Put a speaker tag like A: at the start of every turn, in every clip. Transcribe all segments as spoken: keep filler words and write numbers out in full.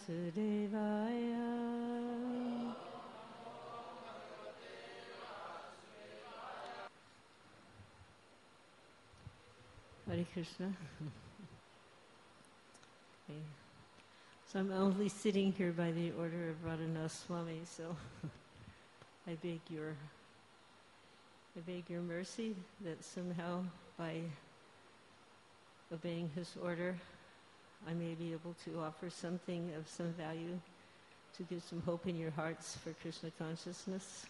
A: Vasudevaya. Hare Krishna. Okay. So I'm only sitting here by the order of Radhanath Swami, so I beg your I beg your mercy that somehow by obeying his order I may be able to offer something of some value to give some hope in your hearts for Krishna consciousness.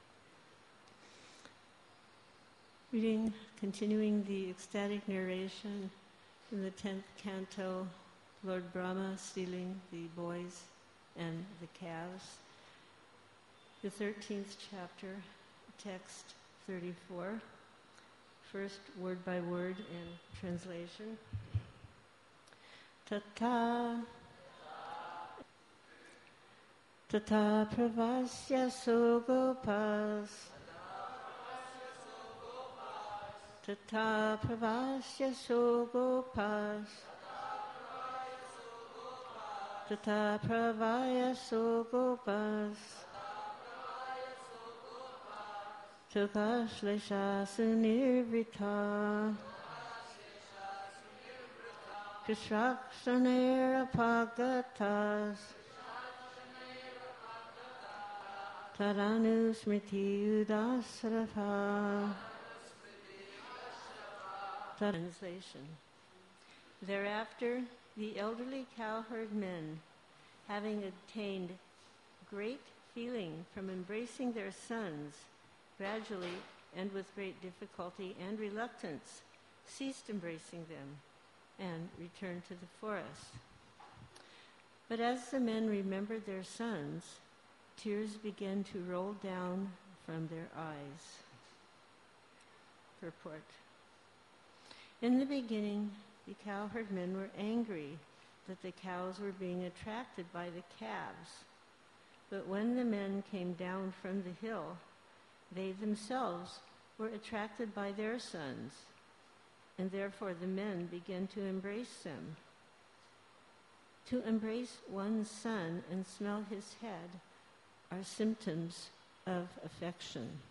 A: Reading, continuing the ecstatic narration in the tenth canto, Lord Brahma stealing the boys and the calves. The thirteenth chapter, text thirty-four. First, word by word in translation. Tata Tata pravasya sogopas Tata pravasya sogopas Tata pravaya sogopas Tukashlesha sunirvita Krishrakshanera pagatas Tadanusmriti udasrata. Translation. Thereafter, the elderly cowherd men, having obtained great feeling from embracing their sons, gradually and with great difficulty and reluctance, ceased embracing them and returned to the forest. But as the men remembered their sons, tears began to roll down from their eyes. Purport. In the beginning, the cowherd men were angry that the cows were being attracted by the calves. But when the men came down from the hill, they themselves were attracted by their sons, and therefore the men began to embrace them. To embrace one's son and smell his head are symptoms of affection.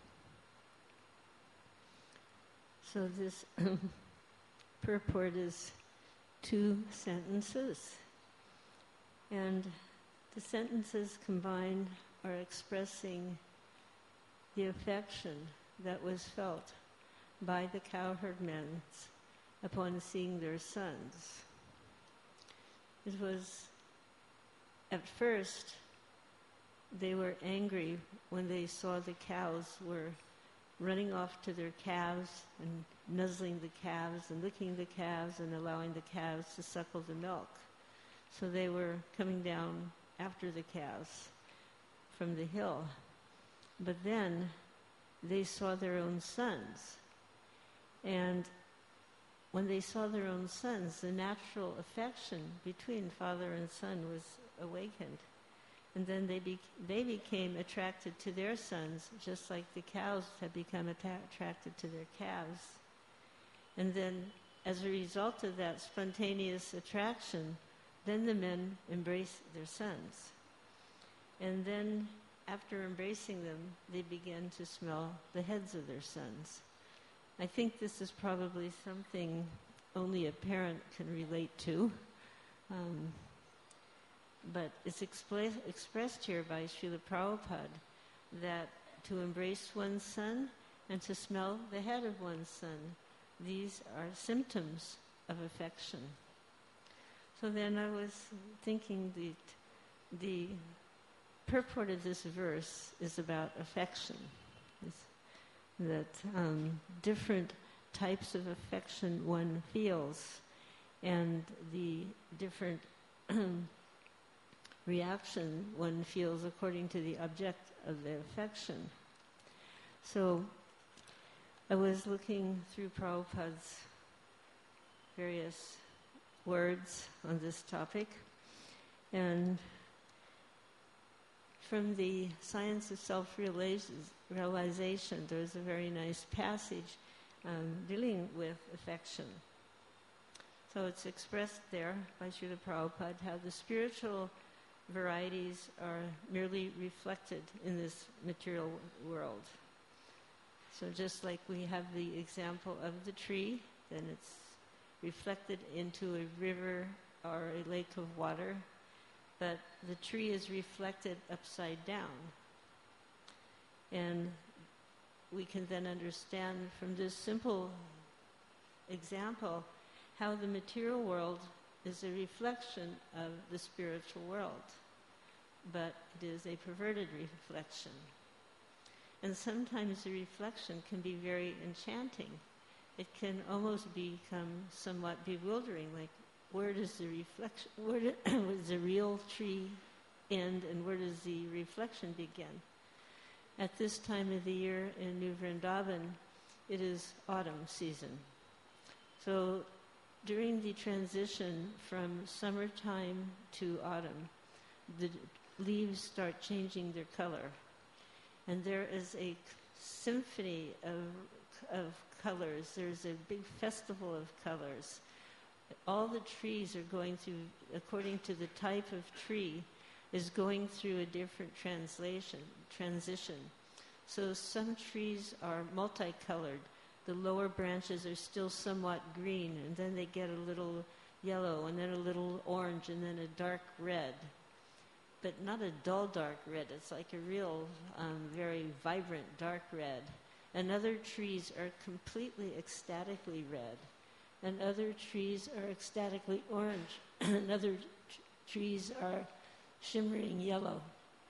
A: So this purport is two sentences, and the sentences combined are expressing the affection that was felt by the cowherd men upon seeing their sons. It was, at first, they were angry when they saw the cows were running off to their calves and nuzzling the calves and licking the calves and allowing the calves to suckle the milk. So they were coming down after the calves from the hill. But then they saw their own sons. And when they saw their own sons, the natural affection between father and son was awakened. And then they be, they became attracted to their sons, just like the cows had become atta- attracted to their calves. And then, as a result of that spontaneous attraction, then the men embraced their sons. And then, after embracing them, they began to smell the heads of their sons. I think this is probably something only a parent can relate to. Um, But it's expl- expressed here by Srila Prabhupada that to embrace one's son and to smell the head of one's son, these are symptoms of affection. So then I was thinking that the purport of this verse is about affection. It's that um, different types of affection one feels, and the different reaction one feels according to the object of the affection. So I was looking through Prabhupada's various words on this topic, and from the Science of Self-Realization, there's a very nice passage um, dealing with affection. So it's expressed there by Srila Prabhupada how the spiritual varieties are merely reflected in this material world. So just like we have the example of the tree, then it's reflected into a river or a lake of water, but the tree is reflected upside down. And we can then understand from this simple example how the material world is a reflection of the spiritual world, but it is a perverted reflection. And sometimes the reflection can be very enchanting. It can almost become somewhat bewildering, like where does the reflection, where does the real tree end and where does the reflection begin? At this time of the year in New Vrindavan, it is autumn season. So during the transition from summertime to autumn, the leaves start changing their color. And there is a symphony of, of colors. There's a big festival of colors. All the trees are going through, according to the type of tree, is going through a different translation, transition. So some trees are multicolored. The lower branches are still somewhat green, and then they get a little yellow, and then a little orange, and then a dark red. But not a dull dark red. It's like a real, um, very vibrant dark red. And other trees are completely ecstatically red. And other trees are ecstatically orange. And other t- trees are shimmering yellow.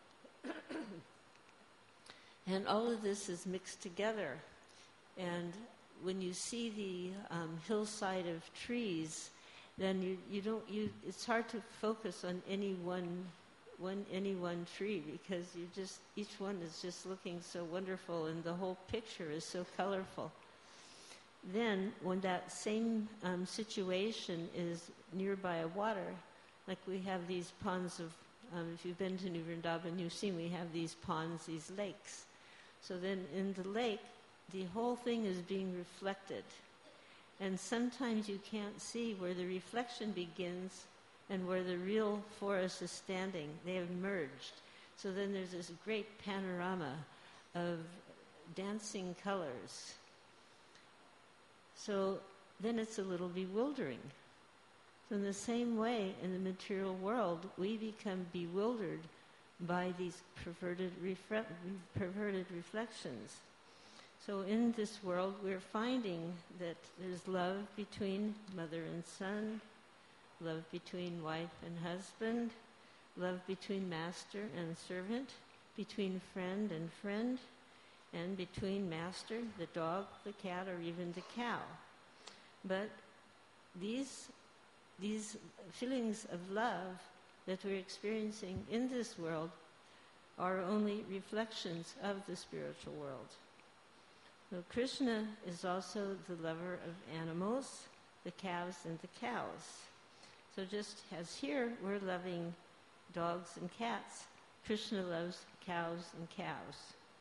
A: And all of this is mixed together. And when you see the um, hillside of trees, then you, you don't, you, it's hard to focus on any one, one, any one tree, because you just, each one is just looking so wonderful and the whole picture is so colorful. Then when that same um, situation is nearby a water, like we have these ponds of, um, if you've been to New Vrindavan, you've seen we have these ponds, these lakes. So then in the lake, the whole thing is being reflected. And sometimes you can't see where the reflection begins and where the real forest is standing. They have merged. So then there's this great panorama of dancing colors. So then it's a little bewildering. So in the same way, in the material world, we become bewildered by these perverted, refre- perverted reflections. So in this world, we're finding that there's love between mother and son, love between wife and husband, love between master and servant, between friend and friend, and between master, the dog, the cat, or even the cow. But these, these feelings of love that we're experiencing in this world are only reflections of the spiritual world. So Krishna is also the lover of animals, the calves and the cows. So just as here we're loving dogs and cats, Krishna loves cows and cows.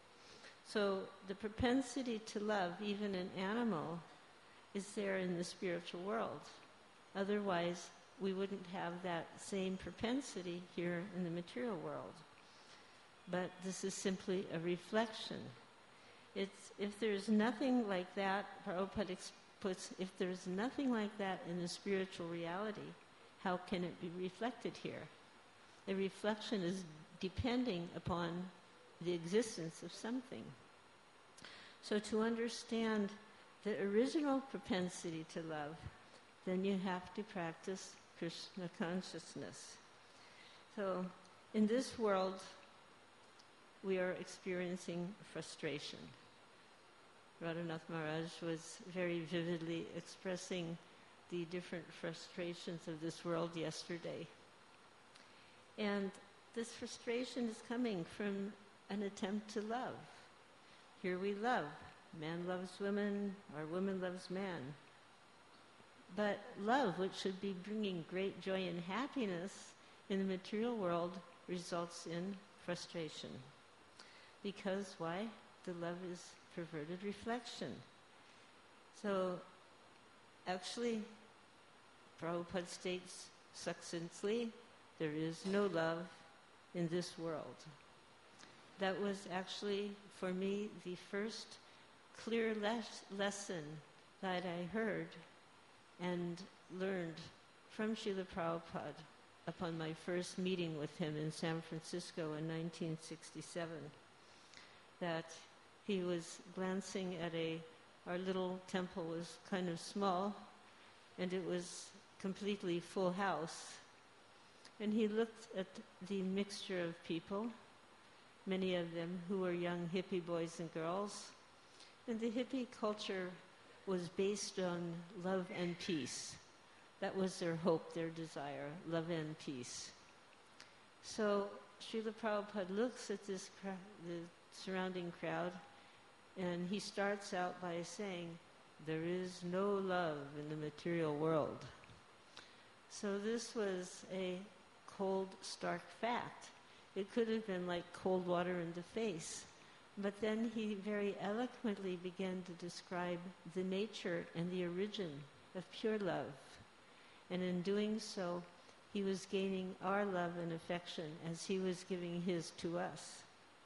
A: So the propensity to love even an animal is there in the spiritual world. Otherwise, we wouldn't have that same propensity here in the material world. But this is simply a reflection. It's, if there's nothing like that, Prabhupada puts, if there's nothing like that in the spiritual reality, how can it be reflected here? The reflection is depending upon the existence of something. So to understand the original propensity to love, then you have to practice Krishna consciousness. So in this world, we are experiencing frustration. Radhanath Maharaj was very vividly expressing the different frustrations of this world yesterday. And this frustration is coming from an attempt to love. Here we love. Man loves woman, or woman loves man. But love, which should be bringing great joy and happiness in the material world, results in frustration. Because why? The love is perverted reflection. So, actually, Prabhupada states succinctly, there is no love in this world. That was actually, for me, the first clear les- lesson that I heard and learned from Srila Prabhupada upon my first meeting with him in San Francisco in nineteen sixty-seven, that he was glancing at a, our little temple was kind of small, and it was completely full house. And he looked at the mixture of people, many of them who were young hippie boys and girls. And the hippie culture was based on love and peace. That was their hope, their desire, love and peace. So Srila Prabhupada looks at this cra- the surrounding crowd, and he starts out by saying, there is no love in the material world. So this was a cold, stark fact. It could have been like cold water in the face. But then he very eloquently began to describe the nature and the origin of pure love. And in doing so, he was gaining our love and affection as he was giving his to us.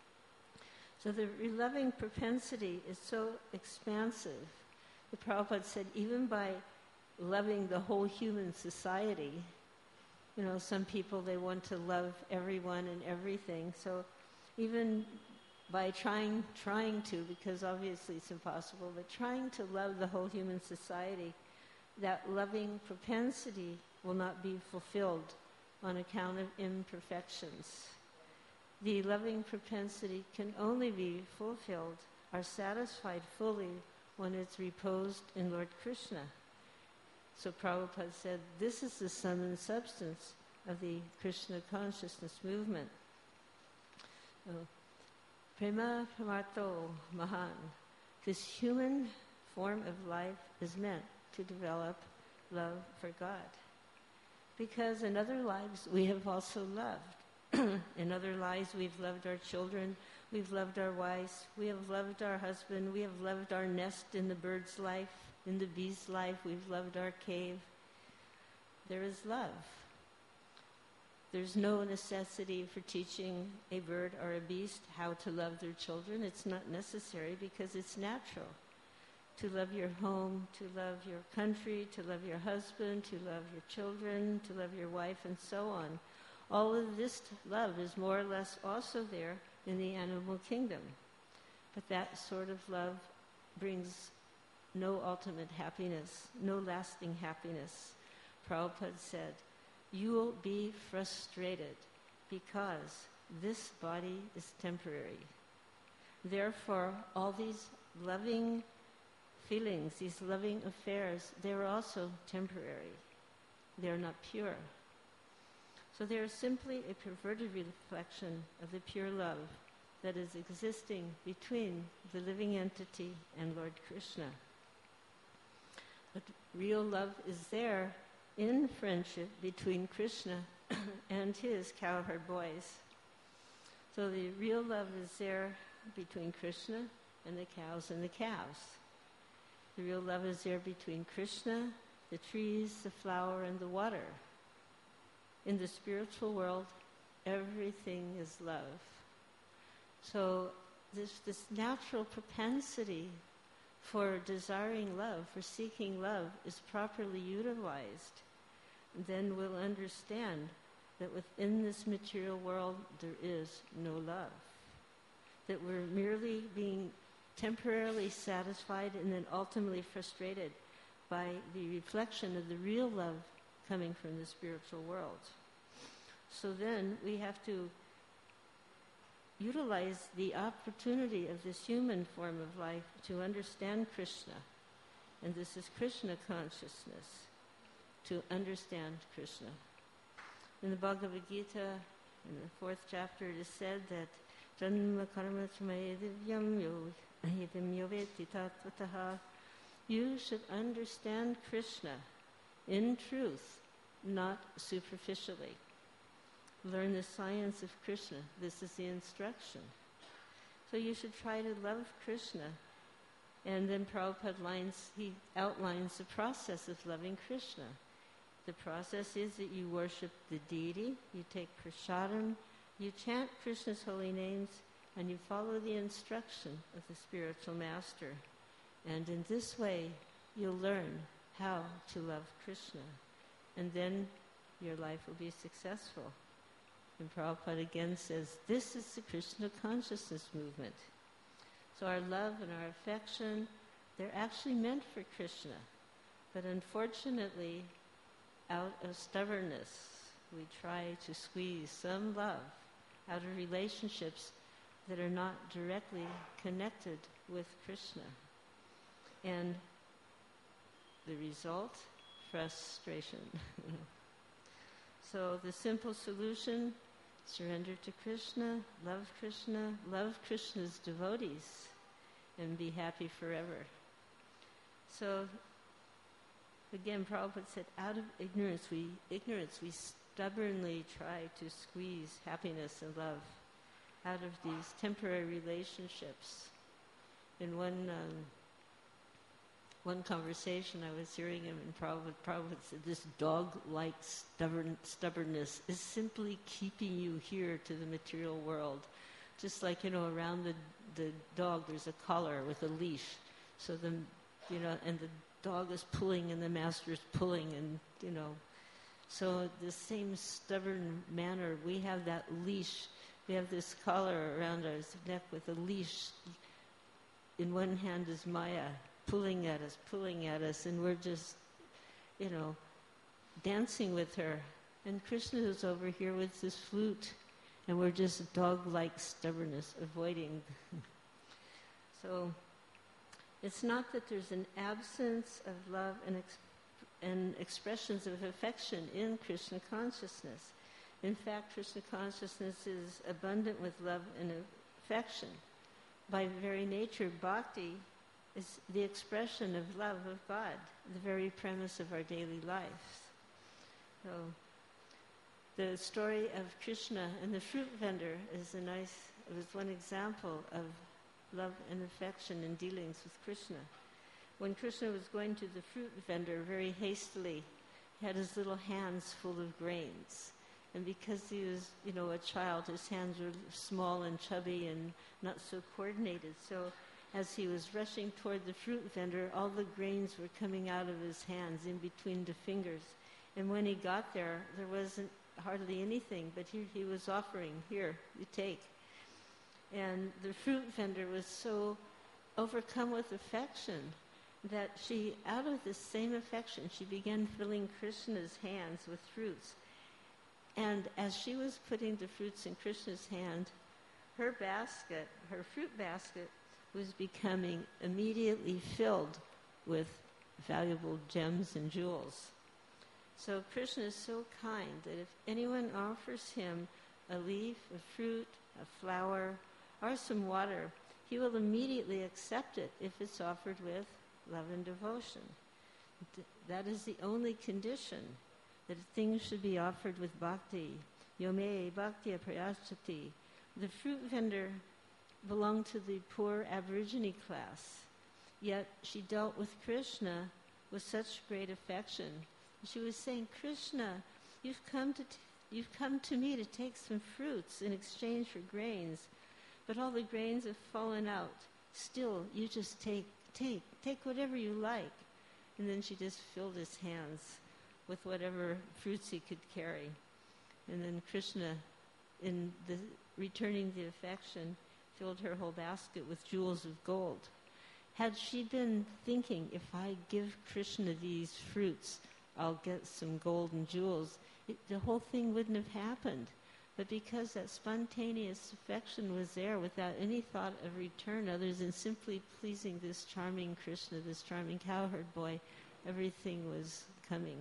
A: So the loving propensity is so expansive. The Prabhupada said, even by loving the whole human society, you know, some people, they want to love everyone and everything. So even by trying, trying to, because obviously it's impossible, but trying to love the whole human society, that loving propensity will not be fulfilled on account of imperfections. The loving propensity can only be fulfilled or satisfied fully when it's reposed in Lord Krishna. So Prabhupada said, this is the sum and substance of the Krishna consciousness movement. Oh. Prema Pramartho Mahan. This human form of life is meant to develop love for God. Because in other lives we have also loved. In other lives we've loved our children, we've loved our wives, we have loved our husband, we have loved our nest in the bird's life, in the bee's life, we've loved our cave. There is love. There's no necessity for teaching a bird or a beast how to love their children. It's not necessary because it's natural. To love your home, to love your country, to love your husband, to love your children, to love your wife, and so on. All of this love is more or less also there in the animal kingdom. But that sort of love brings no ultimate happiness, no lasting happiness. Prabhupada said, you will be frustrated because this body is temporary. Therefore, all these loving feelings, these loving affairs, they're also temporary. They're not pure. So they are simply a perverted reflection of the pure love that is existing between the living entity and Lord Krishna. But real love is there in friendship between Krishna and his cowherd boys. So the real love is there between Krishna and the cows and the calves. The real love is there between Krishna, the trees, the flower, and the water. In the spiritual world, everything is love. So this, this natural propensity for desiring love, for seeking love, is properly utilized. Then we'll understand that within this material world there is no love. That we're merely being temporarily satisfied and then ultimately frustrated by the reflection of the real love coming from the spiritual world. So then we have to utilize the opportunity of this human form of life to understand Krishna. And this is Krishna consciousness, to understand Krishna. In the Bhagavad Gita, in the fourth chapter, it is said that Janma karma chamaye divyam yohitam yoveti tatvataha. You should understand Krishna in truth, not superficially. Learn the science of Krishna. This is the instruction. So you should try to love Krishna. And then Prabhupada lines, he outlines the process of loving Krishna. The process is that you worship the deity, you take prasadam, you chant Krishna's holy names and you follow the instruction of the spiritual master. And in this way, you'll learn how to love Krishna. And then your life will be successful. And Prabhupada again says, this is the Krishna consciousness movement. So our love and our affection, they're actually meant for Krishna. But unfortunately, out of stubbornness, we try to squeeze some love out of relationships that are not directly connected with Krishna. And the result, frustration. So the simple solution, surrender to Krishna, love Krishna, love Krishna's devotees, and be happy forever. So again, Prabhupada said, out of ignorance, we ignorance we stubbornly try to squeeze happiness and love out of these temporary relationships. In one um, one conversation I was hearing him, and Prabhupada, Prabhupada said, this dog-like stubborn, stubbornness is simply keeping you here to the material world. Just like, you know, around the, the dog there's a collar with a leash. So the, you know, and the dog is pulling and the master is pulling, and, you know. So the same stubborn manner, we have that leash. We have this collar around our neck with a leash. In one hand is Maya, pulling at us, pulling at us, and we're just, you know, dancing with her. And Krishna is over here with this flute, and we're just dog-like stubbornness, avoiding. So it's not that there's an absence of love and, ex- and expressions of affection in Krishna consciousness. In fact, Krishna consciousness is abundant with love and affection. By very nature, bhakti is the expression of love of God, the very premise of our daily life. So, the story of Krishna and the fruit vendor is a nice, it was one example of love and affection in dealings with Krishna. When Krishna was going to the fruit vendor very hastily, he had his little hands full of grains. And because he was, you know, a child, his hands were small and chubby and not so coordinated. So as he was rushing toward the fruit vendor, all the grains were coming out of his hands in between the fingers. And when he got there, there wasn't hardly anything, but here he was offering, here, you take. And the fruit vendor was so overcome with affection that she, out of this same affection, she began filling Krishna's hands with fruits. And as she was putting the fruits in Krishna's hand, her basket, her fruit basket, was becoming immediately filled with valuable gems and jewels. So Krishna is so kind that if anyone offers him a leaf, a fruit, a flower, or some water, he will immediately accept it if it's offered with love and devotion. That is the only condition, that things should be offered with bhakti. Yome bhakti prayachati. The fruit vendor belonged to the poor Aborigine class, yet she dealt with Krishna with such great affection. She was saying, Krishna, you've come to t- you've come to me to take some fruits in exchange for grains, but all the grains have fallen out. Still, you just take, take, take whatever you like. And then she just filled his hands with whatever fruits he could carry. And then Krishna, in the returning the affection, filled her whole basket with jewels of gold. Had she been thinking, if I give Krishna these fruits, I'll get some gold and jewels, it, the whole thing wouldn't have happened. But because that spontaneous affection was there without any thought of return other than simply pleasing this charming Krishna, this charming cowherd boy, everything was coming.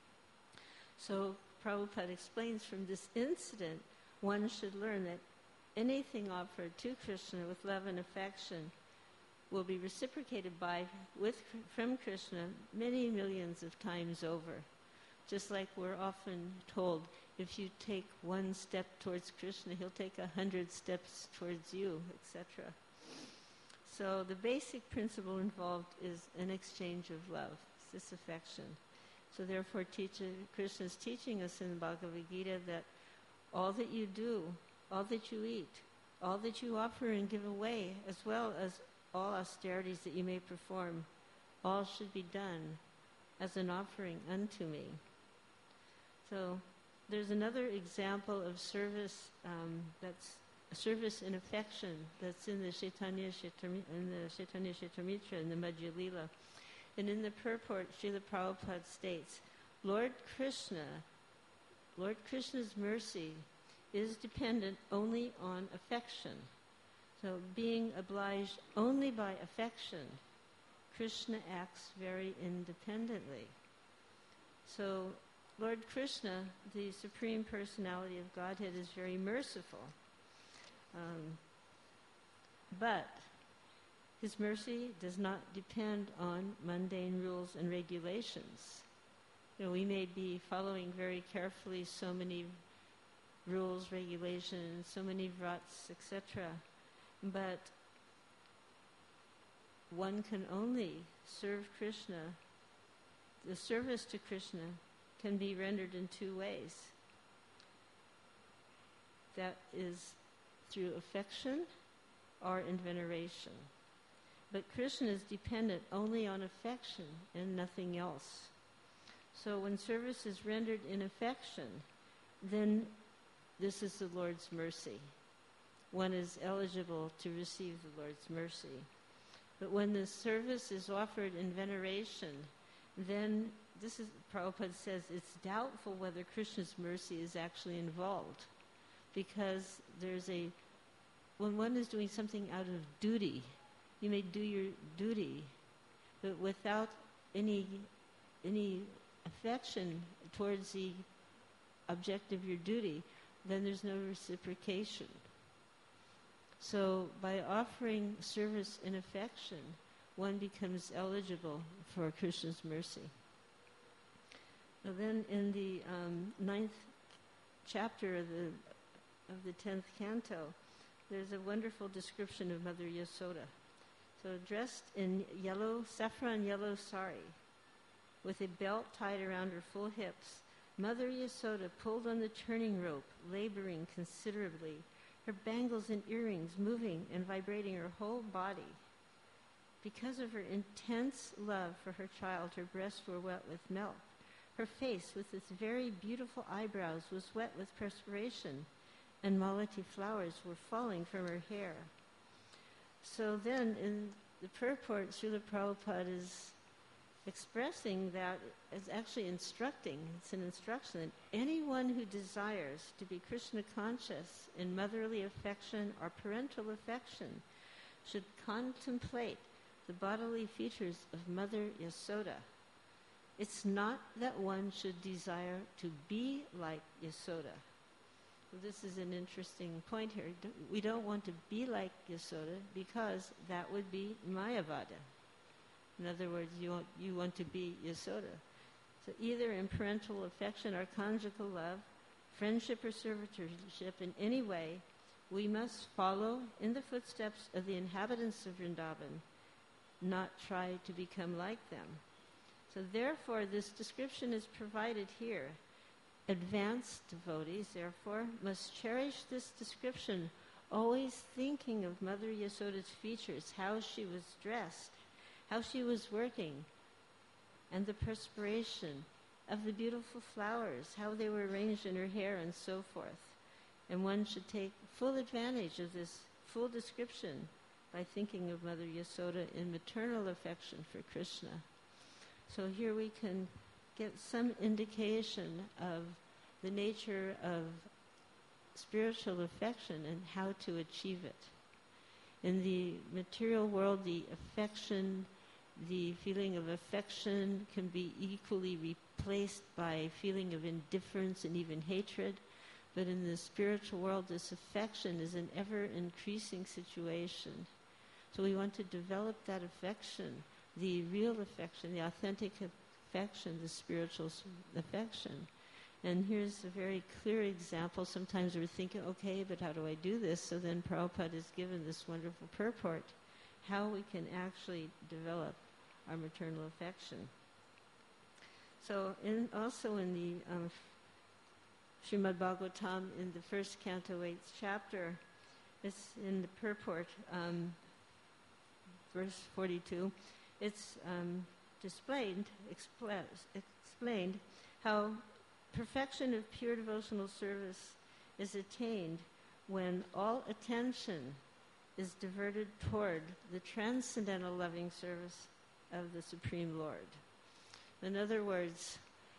A: So Prabhupada explains from this incident, one should learn that anything offered to Krishna with love and affection will be reciprocated by, with, from Krishna many millions of times over. Just like we're often told, if you take one step towards Krishna, he'll take a hundred steps towards you, et cetera. So the basic principle involved is an exchange of love, it's this affection. So therefore, teacher, Krishna is teaching us in the Bhagavad Gita that all that you do, all that you eat, all that you offer and give away, as well as all austerities that you may perform, all should be done as an offering unto me. So there's another example of service um, that's service in affection that's in the Chaitanya Chaitamrita, in the Chaitanya Chaitamrita, in the Madhya Lila. And in the purport, Srila Prabhupada states, Lord Krishna, Lord Krishna's mercy is dependent only on affection. So being obliged only by affection, Krishna acts very independently. So Lord Krishna, the Supreme Personality of Godhead, is very merciful. Um, but his mercy does not depend on mundane rules and regulations. You know, we may be following very carefully so many rules, regulations, so many vrats, et cetera. But one can only serve Krishna. The service to Krishna can be rendered in two ways. That is through affection or in veneration. But Krishna is dependent only on affection and nothing else. So when service is rendered in affection, then this is the Lord's mercy. One is eligible to receive the Lord's mercy. But when the service is offered in veneration, then this is, Prabhupada says, it's doubtful whether Krishna's mercy is actually involved. Because there's a, when one is doing something out of duty, you may do your duty, but without any any affection towards the object of your duty, then there's no reciprocation. So by offering service in affection, one becomes eligible for Krishna's mercy. Now then in the um, ninth chapter of the of the tenth canto, there's a wonderful description of Mother Yasoda. So dressed in yellow, saffron yellow sari, with a belt tied around her full hips, Mother Yasoda pulled on the turning rope, laboring considerably, her bangles and earrings moving and vibrating her whole body. Because of her intense love for her child, her breasts were wet with milk. Her face, with its very beautiful eyebrows, was wet with perspiration, and malati flowers were falling from her hair. So then, in the purport, Srila Prabhupada is expressing that, is actually instructing, it's an instruction that anyone who desires to be Krishna conscious in motherly affection or parental affection should contemplate the bodily features of Mother Yasoda. It's not that one should desire to be like Yasoda. This is an interesting point here. We don't want to be like Yasoda because that would be Mayavada. In other words, you want, you want to be Yasoda. So either in parental affection or conjugal love, friendship or servitorship in any way, we must follow in the footsteps of the inhabitants of Vrindavan, not try to become like them. So therefore, this description is provided here. Advanced devotees, therefore, must cherish this description, always thinking of Mother Yasoda's features, how she was dressed, how she was working, and the perspiration of the beautiful flowers, how they were arranged in her hair, and so forth. And one should take full advantage of this full description by thinking of Mother Yasoda in maternal affection for Krishna. So here we can get some indication of the nature of spiritual affection and how to achieve it. In the material world, the affection, the feeling of affection can be equally replaced by a feeling of indifference and even hatred. But in the spiritual world, this affection is an ever-increasing situation. So we want to develop that affection, the real affection, the authentic affection, the spiritual affection. And here's a very clear example. Sometimes we're thinking, okay, but how do I do this? So then Prabhupada has given this wonderful purport, how we can actually develop our maternal affection. So in, also in the um, Srimad Bhagavatam in the first canto, eighth chapter. It's in the purport, um, verse forty-two. It's um, displayed, expla- explained how perfection of pure devotional service is attained when all attention is diverted toward the transcendental loving service of the Supreme Lord. In other words,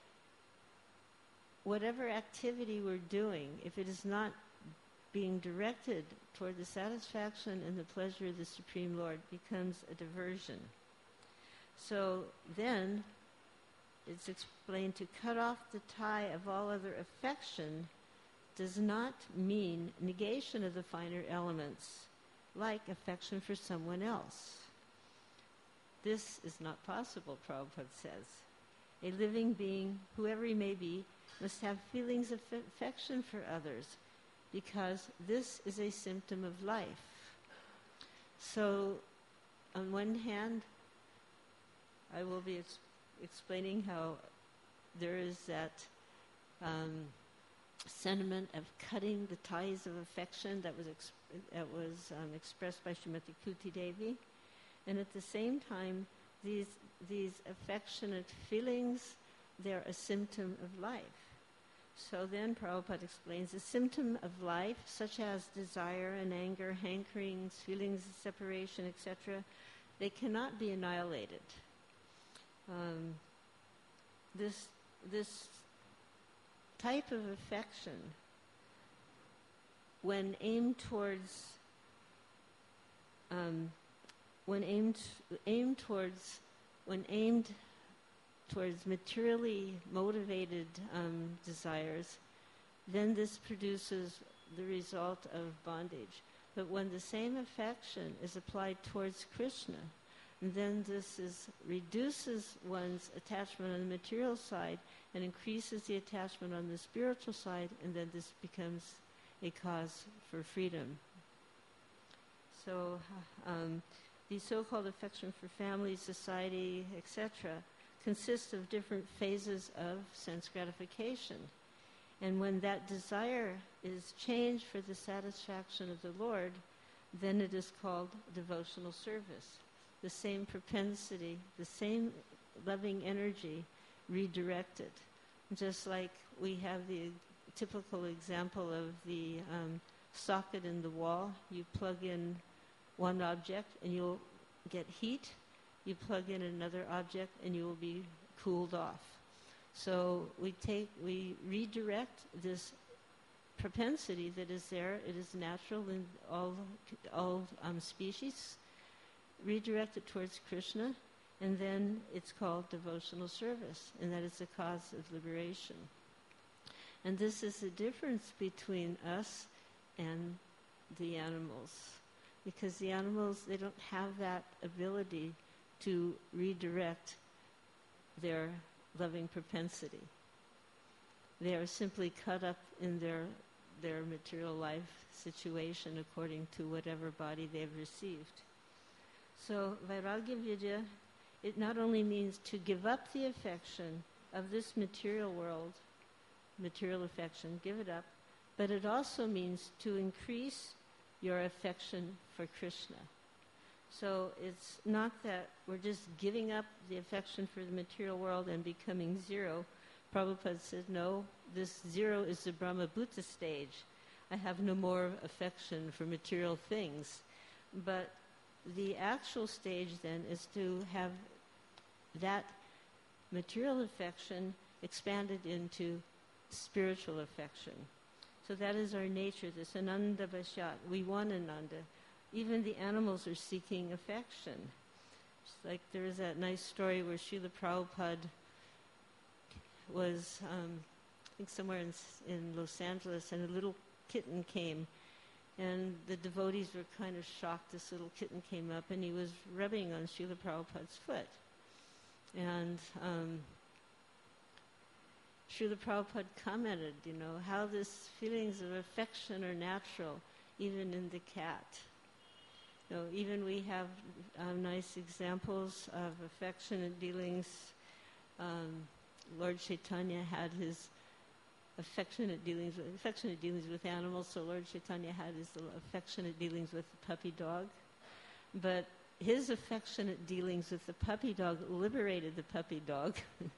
A: whatever activity we're doing, if it is not being directed toward the satisfaction and the pleasure of the Supreme Lord, becomes a diversion. So then, it's explained to cut off the tie of all other affection does not mean negation of the finer elements, like affection for someone else. This is not possible, Prabhupada says. A living being, whoever he may be, must have feelings of f- affection for others, because this is a symptom of life. So, on one hand, I will be ex- explaining how there is that um, sentiment of cutting the ties of affection that was ex- that was um, expressed by Srimati Kuti Devi, and at the same time, these these affectionate feelings, they're a symptom of life. So then Prabhupada explains, a symptom of life, such as desire and anger, hankerings, feelings of separation, et cetera, they cannot be annihilated. Um, this this type of affection, when aimed towards um, when aimed aimed towards when aimed towards materially motivated um, desires, then this produces the result of bondage. But when the same affection is applied towards Krishna, then this is reduces one's attachment on the material side and increases the attachment on the spiritual side, and then this becomes a cause for freedom. So um, the so-called affection for family, society, et cetera, consists of different phases of sense gratification. And when that desire is changed for the satisfaction of the Lord, then it is called devotional service. The same propensity, the same loving energy redirected. Just like we have the typical example of the um, socket in the wall. You plug in one object and you'll get heat. You plug in another object and you will be cooled off. So we take, we redirect this propensity that is there. It is natural in all all um, species. Redirect it towards Krishna, and then it's called devotional service, and that is the cause of liberation. And this is the difference between us and the animals, because the animals, they don't have that ability to redirect their loving propensity. They are simply cut up in their their material life situation according to whatever body they've received. So Vairagya Vidya, it not only means to give up the affection of this material world, material affection, give it up, but it also means to increase your affection for Krishna. So it's not that we're just giving up the affection for the material world and becoming zero. Prabhupada said, no, this zero is the Brahma Bhuta stage. I have no more affection for material things. But the actual stage then is to have that material affection expanded into spiritual affection. So that is our nature, this Ananda Vashat. We want Ananda. Even the animals are seeking affection. It's like there is that nice story where Srila Prabhupada was, um, I think somewhere in, in Los Angeles, and a little kitten came. And the devotees were kind of shocked. This little kitten came up, and he was rubbing on Srila Prabhupada's foot. And um, Srila Prabhupada commented, you know, how these feelings of affection are natural, even in the cat. You know, even we have um, nice examples of affectionate dealings. Um, Lord Chaitanya had his affectionate dealings with, affectionate dealings with animals. So Lord Chaitanya had his little affectionate dealings with the puppy dog. But his affectionate dealings with the puppy dog liberated the puppy dog.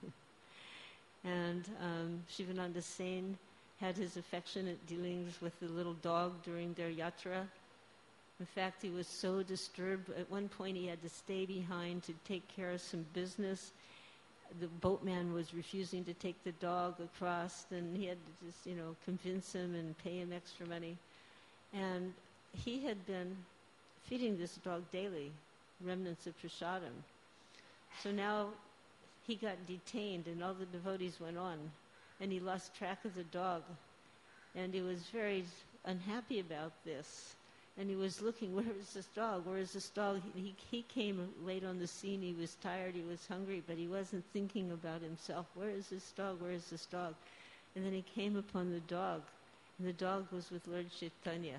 A: And um, Shivananda Sen had his affectionate dealings with the little dog during their yatra. In fact, he was so disturbed. At one point, he had to stay behind to take care of some business. The boatman was refusing to take the dog across, and he had to just, you know, convince him and pay him extra money. And he had been feeding this dog daily, remnants of prasadam. So now he got detained, and all the devotees went on, and he lost track of the dog. And he was very unhappy about this. And he was looking, where is this dog? Where is this dog? He, he came late on the scene. He was tired. He was hungry, but he wasn't thinking about himself. Where is this dog? Where is this dog? And then he came upon the dog, and the dog was with Lord Chaitanya.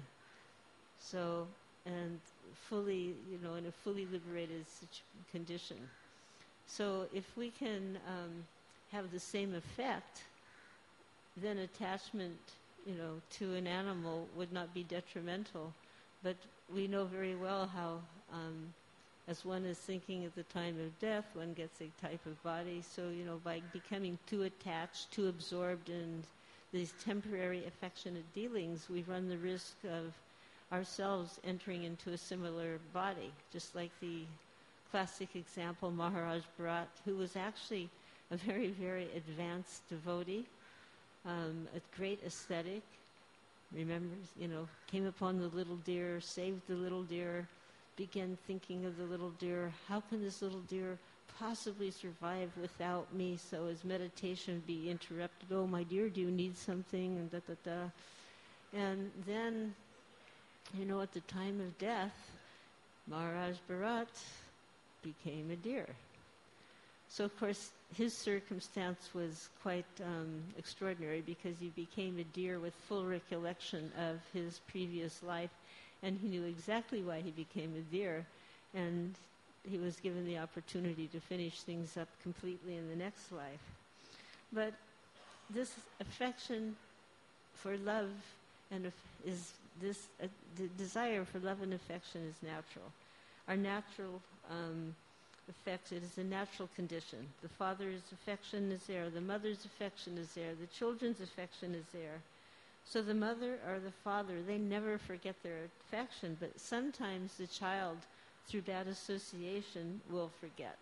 A: So, and fully, you know, in a fully liberated condition. So if we can um, have the same effect, then attachment, you know, to an animal would not be detrimental. But we know very well how, um, as one is thinking at the time of death, one gets a type of body. So, you know, by becoming too attached, too absorbed in these temporary affectionate dealings, we run the risk of ourselves entering into a similar body, just like the classic example, Maharaj Bharat, who was actually a very, very advanced devotee, um, a great ascetic. Remember, you know, came upon the little deer, saved the little deer, began thinking of the little deer. How can this little deer possibly survive without me? So his meditation be interrupted. Oh, my dear, do you need something? And da da da. And then, you know, at the time of death, Maharaj Bharat became a deer. So, of course, his circumstance was quite um, extraordinary because he became a deer with full recollection of his previous life, and he knew exactly why he became a deer, and he was given the opportunity to finish things up completely in the next life. But this affection for love and is this uh, the desire for love and affection is natural. Our natural um, affect, it is a natural condition. The father's affection is there, the mother's affection is there, the children's affection is there. So the mother or the father, they never forget their affection, but sometimes the child, through bad association, will forget.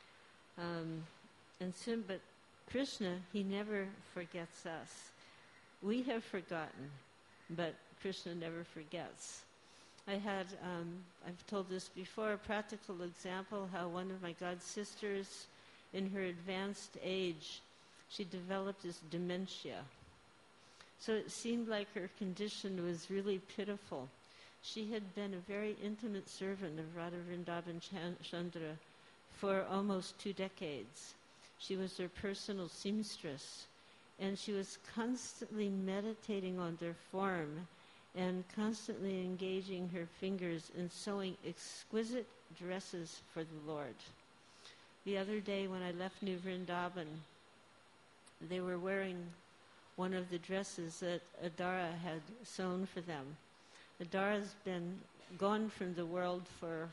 A: Um, and soon, but Krishna, he never forgets us. We have forgotten, but Krishna never forgets. I had, um, I've told this before, a practical example how one of my god sisters, in her advanced age, she developed this dementia. So it seemed like her condition was really pitiful. She had been a very intimate servant of Radha Vrindavan Chandra for almost two decades. She was their personal seamstress, and she was constantly meditating on their form and constantly engaging her fingers in sewing exquisite dresses for the Lord. The other day when I left New Vrindavan, they were wearing one of the dresses that Adara had sewn for them. Adara's been gone from the world for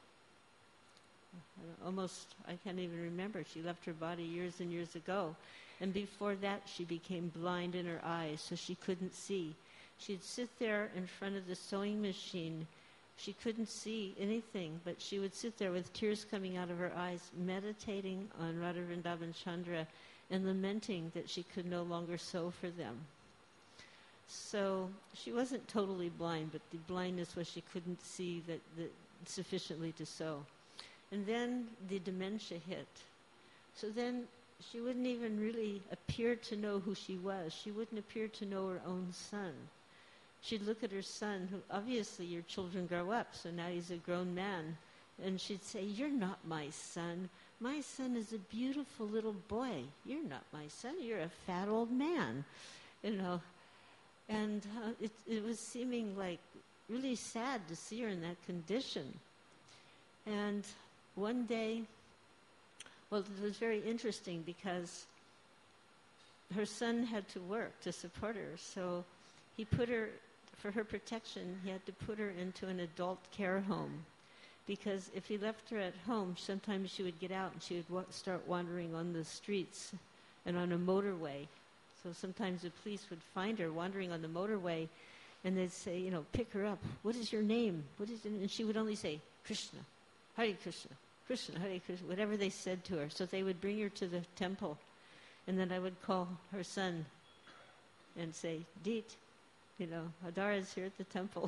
A: almost, I can't even remember. She left her body years and years ago. And before that, she became blind in her eyes, so she couldn't see. She'd sit there in front of the sewing machine. She couldn't see anything, but she would sit there with tears coming out of her eyes, meditating on Radha Vrindavan Chandra and lamenting that she could no longer sew for them. So she wasn't totally blind, but the blindness was she couldn't see that, that sufficiently to sew. And then the dementia hit. So then she wouldn't even really appear to know who she was. She wouldn't appear to know her own son. She'd look at her son, who obviously your children grow up, so now he's a grown man, and she'd say, "You're not my son. My son is a beautiful little boy. You're not my son. You're a fat old man." You know, and uh, it, it was seeming like really sad to see her in that condition. And one day, well, it was very interesting because her son had to work to support her, so he put her, for her protection, he had to put her into an adult care home. Because if he left her at home, sometimes she would get out and she would wa- start wandering on the streets and on a motorway. So sometimes the police would find her wandering on the motorway, and they'd say, you know, pick her up. What is your name? What is your name? And she would only say, Krishna, Hare Krishna, Krishna, Hare Krishna, whatever they said to her. So they would bring her to the temple, and then I would call her son and say, Deet, you know, Adara is here at the temple.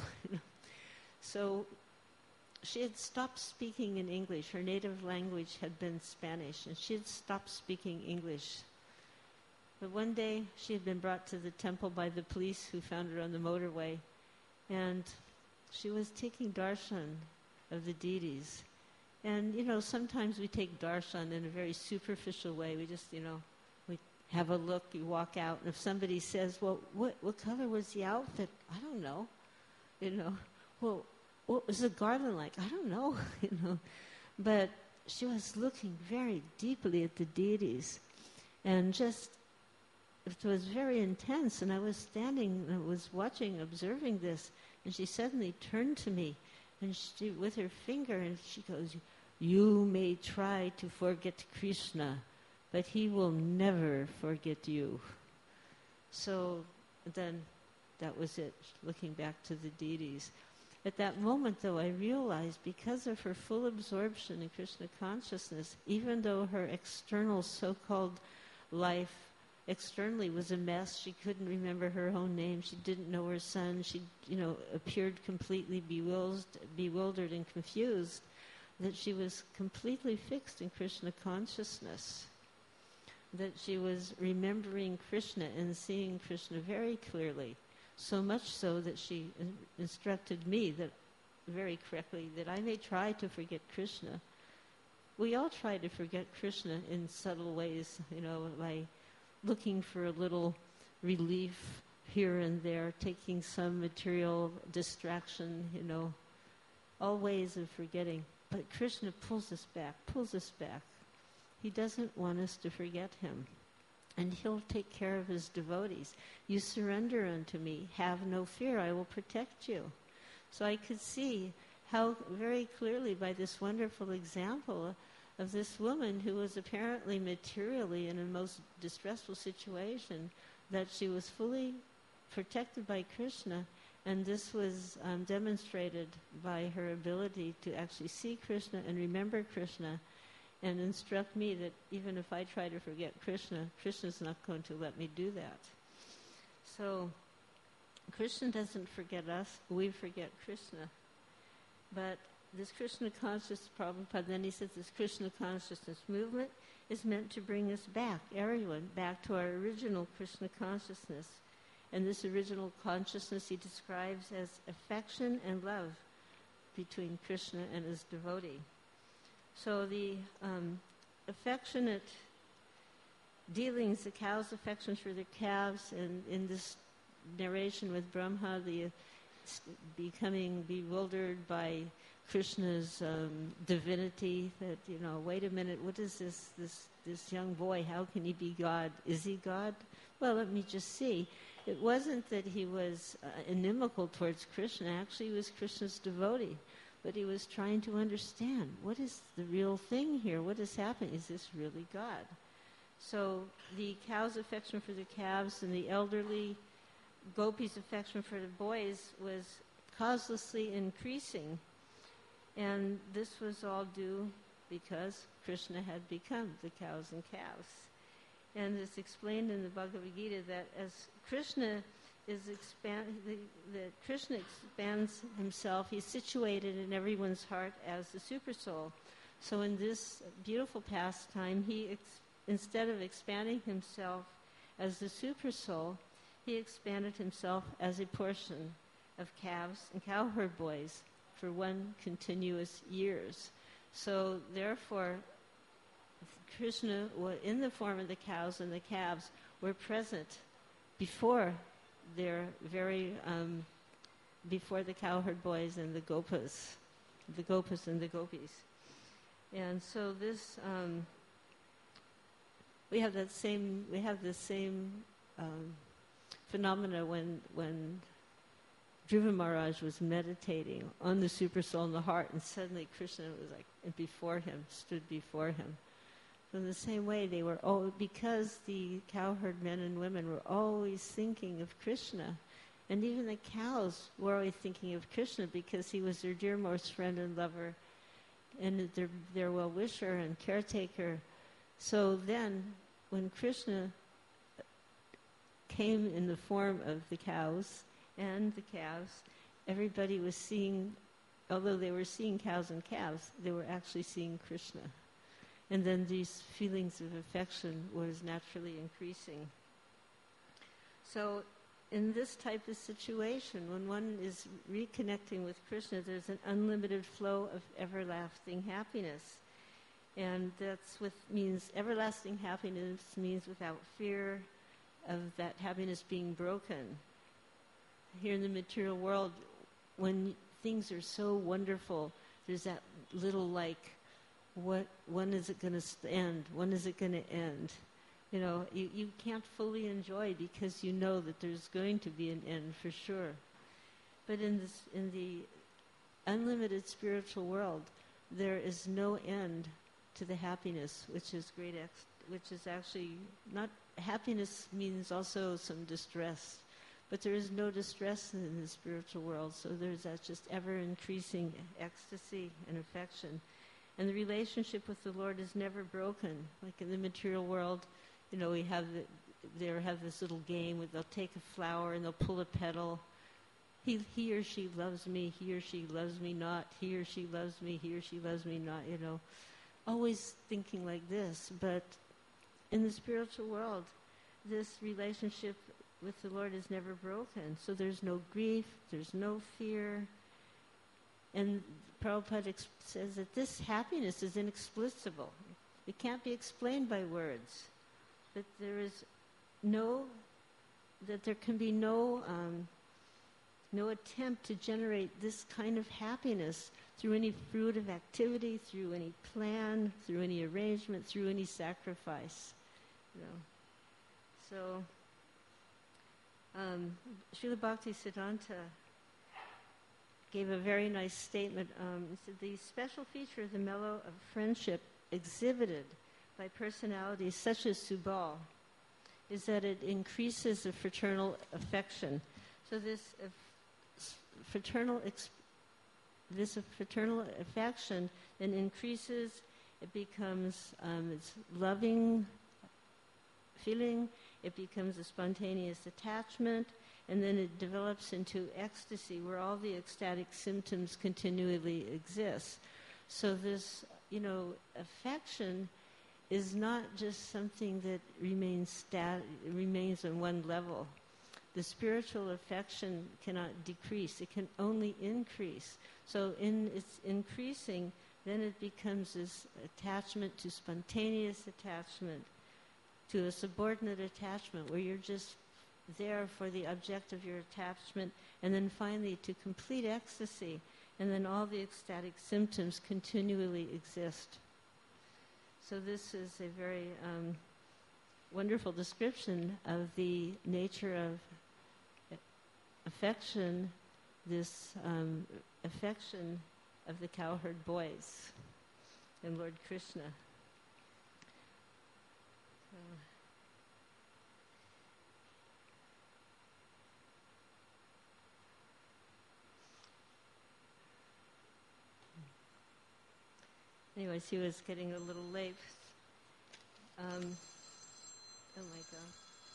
A: So she had stopped speaking in English. Her native language had been Spanish, and she had stopped speaking English. But one day, she had been brought to the temple by the police who found her on the motorway, and she was taking darshan of the deities. And, you know, sometimes we take darshan in a very superficial way. We just, you know, we have a look, you walk out, and if somebody says, well, what, what color was the outfit? I don't know. You know, well, what was the garland like? I don't know, you know. But she was looking very deeply at the deities, and just, it was very intense, and I was standing, and I was watching, observing this, and she suddenly turned to me, and she, with her finger, and she goes, you may try to forget Krishna, but he will never forget you. So then that was it, looking back to the deities. At that moment, though, I realized because of her full absorption in Krishna consciousness, even though her external so-called life externally was a mess, she couldn't remember her own name, she didn't know her son, she, you know, appeared completely bewildered, bewildered and confused, that she was completely fixed in Krishna consciousness, that she was remembering Krishna and seeing Krishna very clearly. So much so that she in- instructed me that very correctly that I may try to forget Krishna. We all try to forget Krishna in subtle ways, you know, by looking for a little relief here and there, taking some material distraction, you know, all ways of forgetting. But Krishna pulls us back, pulls us back. He doesn't want us to forget him. And he'll take care of his devotees. You surrender unto me. Have no fear. I will protect you. So I could see how very clearly by this wonderful example of this woman who was apparently materially in a most distressful situation, that she was fully protected by Krishna. And this was um, demonstrated by her ability to actually see Krishna and remember Krishna, and instruct me that even if I try to forget Krishna, Krishna's not going to let me do that. So Krishna doesn't forget us, we forget Krishna. But this Krishna consciousness, Prabhupada, then he says this Krishna consciousness movement is meant to bring us back, everyone, back to our original Krishna consciousness. And this original consciousness he describes as affection and love between Krishna and his devotee. So the um, affectionate dealings, the cows' affections for their calves, and in this narration with Brahma, the uh, becoming bewildered by Krishna's um, divinity, that, you know, wait a minute, what is this, this, this young boy, how can he be God? Is he God? Well, let me just see. It wasn't that he was uh, inimical towards Krishna, actually he was Krishna's devotee. But he was trying to understand, what is the real thing here? What is happening? Is this really God? So the cow's affection for the calves and the elderly gopis' affection for the boys was causelessly increasing. And this was all due because Krishna had become the cows and calves. And it's explained in the Bhagavad Gita that as Krishna is expand, the, the Krishna expands himself, he's situated in everyone's heart as the super soul. So in this beautiful pastime, he ex, instead of expanding himself as the super soul, he expanded himself as a portion of calves and cowherd boys for one continuous years. So therefore, Krishna, in the form of the cows and the calves, were present before their very, um, before the cowherd boys and the gopas, the gopas and the gopis. And so this, um, we have that same, we have the same um, phenomena when when Dhruva Maharaj was meditating on the super soul in the heart, and suddenly Krishna was like before him, stood before him. So in the same way, they were all, because the cowherd men and women were always thinking of Krishna, and even the cows were always thinking of Krishna because he was their dearmost friend and lover, and their their well-wisher and caretaker. So then, when Krishna came in the form of the cows and the calves, everybody was seeing, although they were seeing cows and calves, they were actually seeing Krishna. And then these feelings of affection was naturally increasing. So in this type of situation, when one is reconnecting with Krishna, there's an unlimited flow of everlasting happiness. And that's what means everlasting happiness means without fear of that happiness being broken. Here in the material world, when things are so wonderful, there's that little like, what? When is it going to end? When is it going to end? You know, you, you can't fully enjoy because you know that there's going to be an end for sure. But in this, in the unlimited spiritual world, there is no end to the happiness, which is great. Ex- which is actually not happiness means also some distress. But there is no distress in the spiritual world, so there's that just ever-increasing ecstasy and affection. And the relationship with the Lord is never broken. Like in the material world, you know, we have the, they have this little game where they'll take a flower and they'll pull a petal. He, he or she loves me, he or she loves me not, he or she loves me, he or she loves me not, you know. Always thinking like this, but in the spiritual world, this relationship with the Lord is never broken. So there's no grief, there's no fear. And Prabhupada ex- says that this happiness is inexplicable. It can't be explained by words. That there is no, that there can be no, um, no attempt to generate this kind of happiness through any fruit of activity, through any plan, through any arrangement, through any sacrifice. You know. So, um, Srila Bhaktisiddhanta gave a very nice statement. Um, he said, the special feature of the mellow of friendship exhibited by personalities such as Subal is that it increases the fraternal affection. So this uh, fraternal ex- this fraternal affection then increases, it becomes um, it's loving feeling, it becomes a spontaneous attachment, and then it develops into ecstasy where all the ecstatic symptoms continually exist. So this, you know, affection is not just something that remains stat- remains on one level. The spiritual affection cannot decrease. It can only increase. So in its increasing, then it becomes this attachment to spontaneous attachment, to a subordinate attachment where you're just there for the object of your attachment, and then finally to complete ecstasy, and then all the ecstatic symptoms continually exist. So this is a very um, wonderful description of the nature of affection, this um, affection of the cowherd boys and Lord Krishna. So, anyways, he was getting a little late. Um, oh my God.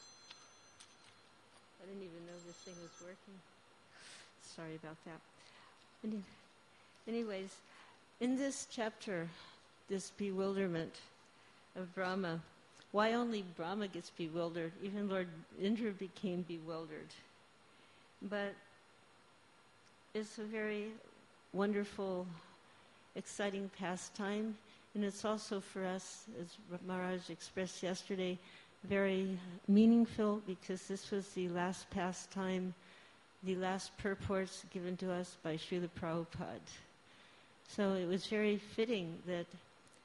A: I didn't even know this thing was working. Sorry about that. Any, anyways, in this chapter, this bewilderment of Brahma, why only Brahma gets bewildered? Even Lord Indra became bewildered. But it's a very wonderful, exciting pastime, and it's also for us, as Maharaj expressed yesterday, very meaningful because this was the last pastime, the last purports given to us by Srila Prabhupada. So it was very fitting that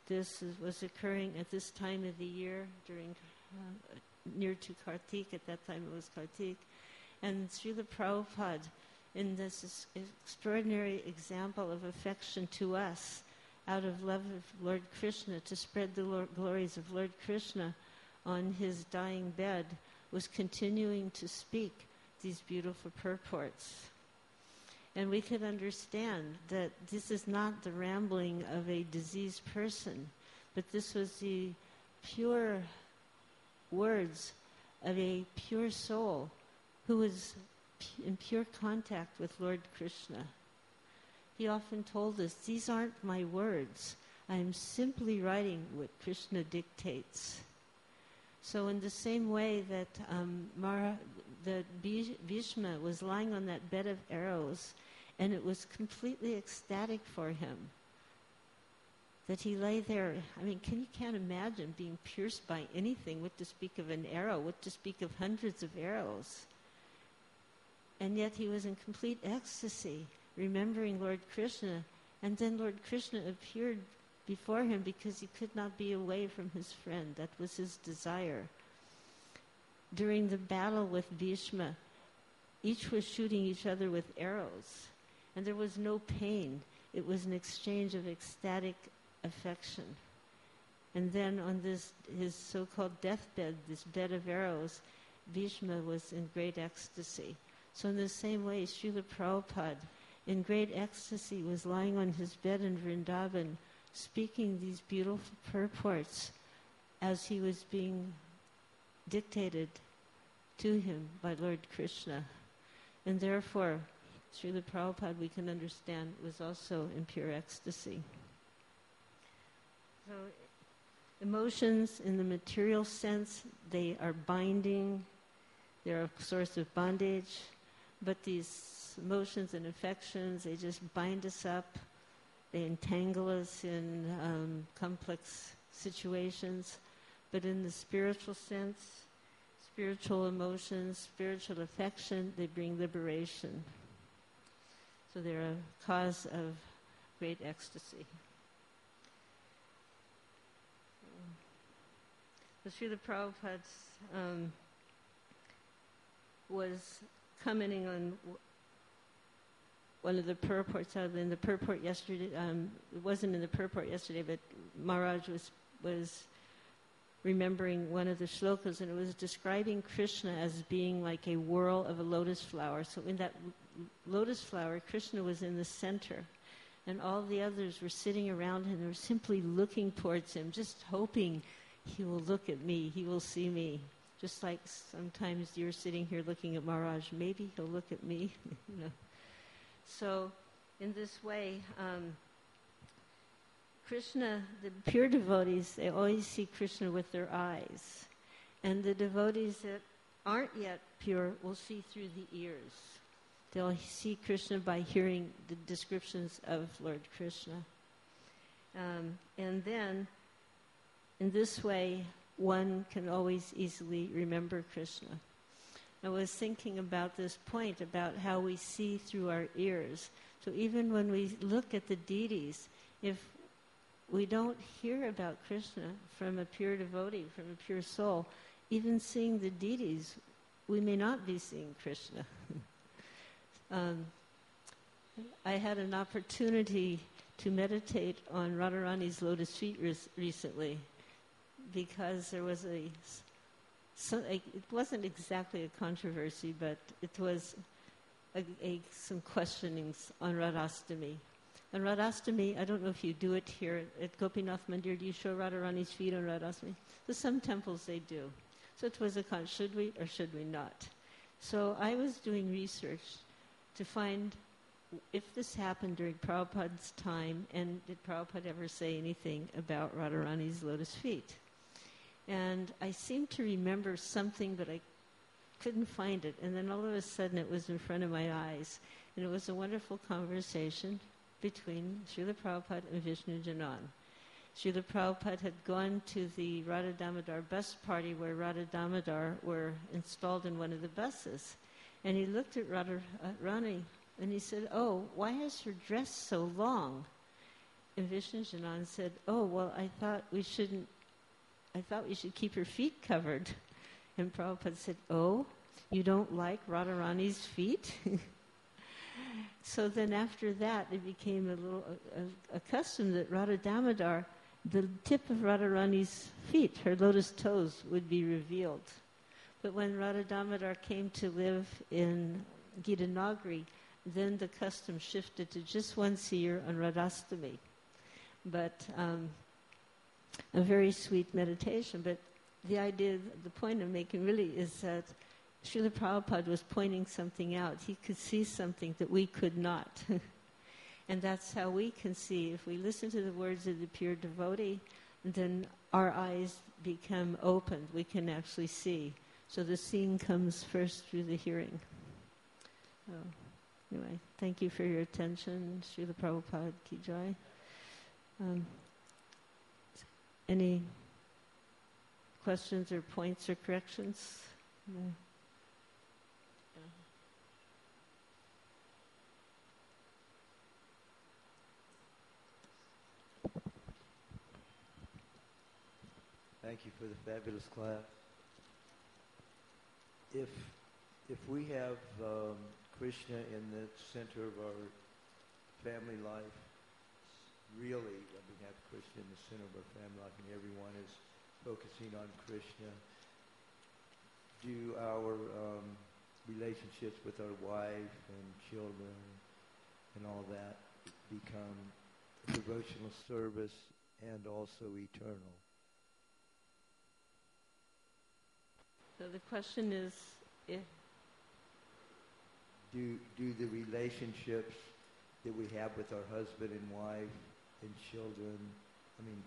A: this is, was occurring at this time of the year during uh, near to Kartik. At that time it was Kartik. And Srila Prabhupada, in this extraordinary example of affection to us, out of love of Lord Krishna, to spread the Lord, glories of Lord Krishna on his dying bed, was continuing to speak these beautiful purports. And we could understand that this is not the rambling of a diseased person, but this was the pure words of a pure soul who was in pure contact with Lord Krishna. He often told us, these aren't my words. I am simply writing what Krishna dictates. So in the same way that um, Mara, that Bhishma was lying on that bed of arrows, and it was completely ecstatic for him, that he lay there. I mean, can, you can't imagine being pierced by anything, what to speak of an arrow, what to speak of hundreds of arrows. And yet he was in complete ecstasy, remembering Lord Krishna. And then Lord Krishna appeared before him because he could not be away from his friend. That was his desire. During the battle with Bhishma, each was shooting each other with arrows. And there was no pain. It was an exchange of ecstatic affection. And then on this, his so-called deathbed, this bed of arrows, Bhishma was in great ecstasy. So in the same way, Srila Prabhupada, in great ecstasy, was lying on his bed in Vrindavan, speaking these beautiful purports as he was being dictated to him by Lord Krishna. And therefore, Srila Prabhupada, we can understand, was also in pure ecstasy. So, emotions in the material sense, they are binding, they're a source of bondage. But these emotions and affections, they just bind us up. They entangle us in um, complex situations. But in the spiritual sense, spiritual emotions, spiritual affection, they bring liberation. So they're a cause of great ecstasy. So Srila Prabhupada um, was commenting on one of the purports out in the purport yesterday. Um, it wasn't in the purport yesterday, but Maharaj was was remembering one of the shlokas, and it was describing Krishna as being like a whirl of a lotus flower. So in that lotus flower, Krishna was in the center, and all the others were sitting around him. They were simply looking towards him, just hoping he will look at me, he will see me. Just like sometimes you're sitting here looking at Maharaj, maybe he'll look at me. you know. So in this way, um, Krishna, the pure devotees, they always see Krishna with their eyes. And the devotees that aren't yet pure will see through the ears. They'll see Krishna by hearing the descriptions of Lord Krishna. Um, and then, in this way, one can always easily remember Krishna. I was thinking about this point about how we see through our ears. So even when we look at the deities, if we don't hear about Krishna from a pure devotee, from a pure soul, even seeing the deities, we may not be seeing Krishna. um, I had an opportunity to meditate on Radharani's lotus feet re- recently. Because there was a, some, a, it wasn't exactly a controversy, but it was a, a, some questionings on Radhastami. On Radhastami, I don't know if you do it here at Gopinath Mandir, do you show Radharani's feet on Radhastami? So some temples they do. So it was a con, should we or should we not? So I was doing research to find if this happened during Prabhupada's time, and did Prabhupada ever say anything about Radharani's lotus feet? And I seemed to remember something, but I couldn't find it. And then all of a sudden it was in front of my eyes. And it was a wonderful conversation between Srila Prabhupada and Vishnu Janan. Srila Prabhupada had gone to the Radha Damodar bus party where Radha Damodar were installed in one of the buses. And he looked at Radharani and he said, "Oh, why is her dress so long?" and Vishnujanan said, "Oh, well, I thought we shouldn't, I thought we should keep her feet covered." And Prabhupada said, "Oh, you don't like Radharani's feet?" So then after that, it became a little a, a, a custom that Radha Damodar, the tip of Radharani's feet, her lotus toes, would be revealed. But when Radha Damodar came to live in Gitanagari, then the custom shifted to just once a year on Radhastami. But um, a very sweet meditation. But the idea, the point I'm making really is that Srila Prabhupada was pointing something out. He could see something that we could not. And that's how we can see. If we listen to the words of the pure devotee, then our eyes become opened. We can actually see. So the seeing comes first through the hearing. So, anyway, thank you for your attention. Srila Prabhupada Ki Jai. Um, any questions or points or corrections? No.
B: Thank you for the fabulous class. If if we have um, Krishna in the center of our family life, really, I mean, have Krishna in the center of our family life, and everyone is focusing on Krishna, do our um, relationships with our wife and children and all that become devotional service and also eternal?
A: So the question is, if
B: do do the relationships that we have with our husband and wife and children, I mean,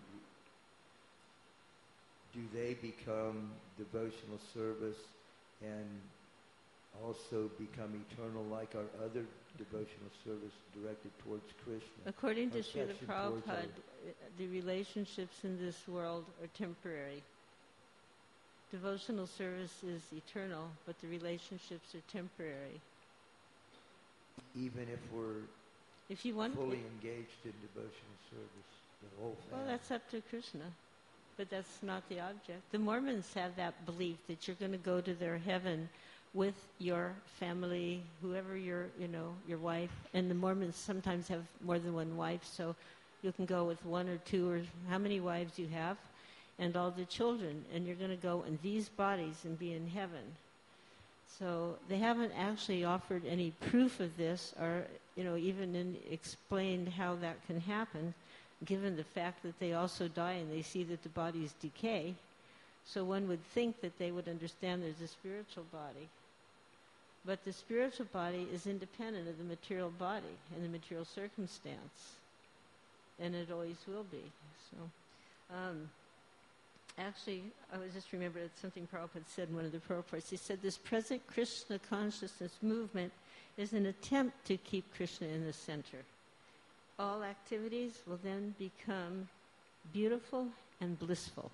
B: do they become devotional service and also become eternal like our other devotional service directed towards Krishna?
A: According to
B: Our
A: Srila
B: affection towards our-
A: Prabhupada, the relationships in this world are temporary. Devotional service is eternal, but the relationships are temporary.
B: Even if we're
A: If you want,
B: fully engaged in devotional service, the whole family.
A: well, that's up to Krishna, but that's not the object. The Mormons have that belief that you're going to go to their heaven with your family, whoever your, you know, your wife. And the Mormons sometimes have more than one wife, so you can go with one or two or how many wives you have, and all the children, and you're going to go in these bodies and be in heaven. So they haven't actually offered any proof of this, or you know, even in explained how that can happen, given the fact that they also die and they see that the bodies decay. So one would think that they would understand there's a spiritual body. But the spiritual body is independent of the material body and the material circumstance. And it always will be. So, um, actually, I was just remembered something Prabhupada said in one of the purports. He said, this present Krishna consciousness movement is an attempt to keep Krishna in the center. All activities will then become beautiful and blissful.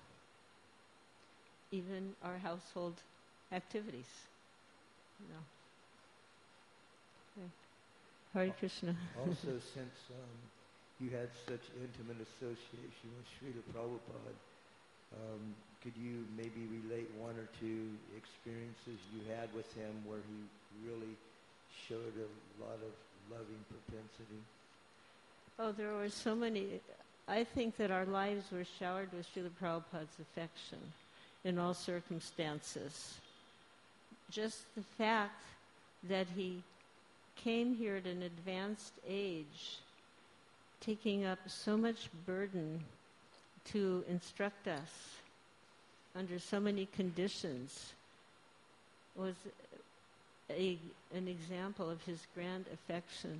A: Even our household activities. You know. Okay. Hare Krishna.
B: Also, since um, you had such intimate association with Srila Prabhupada, um, could you maybe relate one or two experiences you had with him where he really showed a lot of loving propensity?
A: Oh, there were so many. I think that our lives were showered with Srila Prabhupada's affection in all circumstances. Just the fact that he came here at an advanced age, taking up so much burden to instruct us under so many conditions, was a, an example of his grand affection.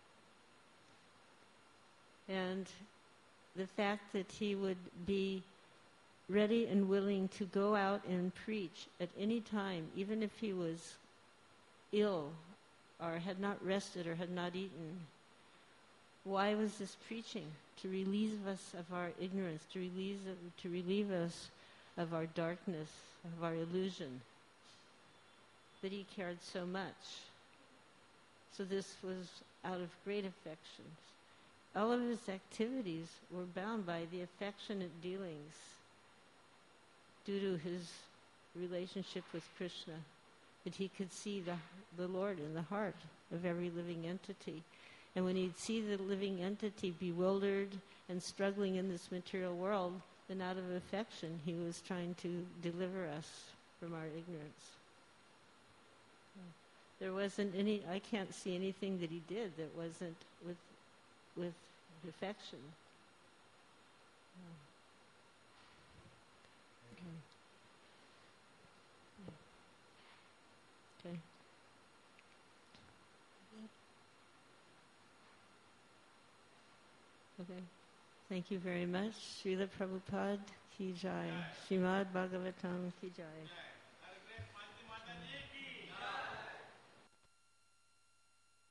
A: And the fact that he would be ready and willing to go out and preach at any time, even if he was ill or had not rested or had not eaten. Why was this preaching? To relieve us of our ignorance, to relieve, to relieve us of our darkness, of our illusion. That he cared so much. So this was out of great affection. all of his activities were bound by the affectionate dealings due to his relationship with Krishna, that he could see the, the Lord in the heart of every living entity. And when he'd see the living entity bewildered and struggling in this material world, then out of affection he was trying to deliver us from our ignorance. There wasn't any, I can't see anything that he did that wasn't with with affection. Okay. Okay. Okay. Thank you very much. Srila Prabhupada ki jai. Srimad Bhagavatam ki jai.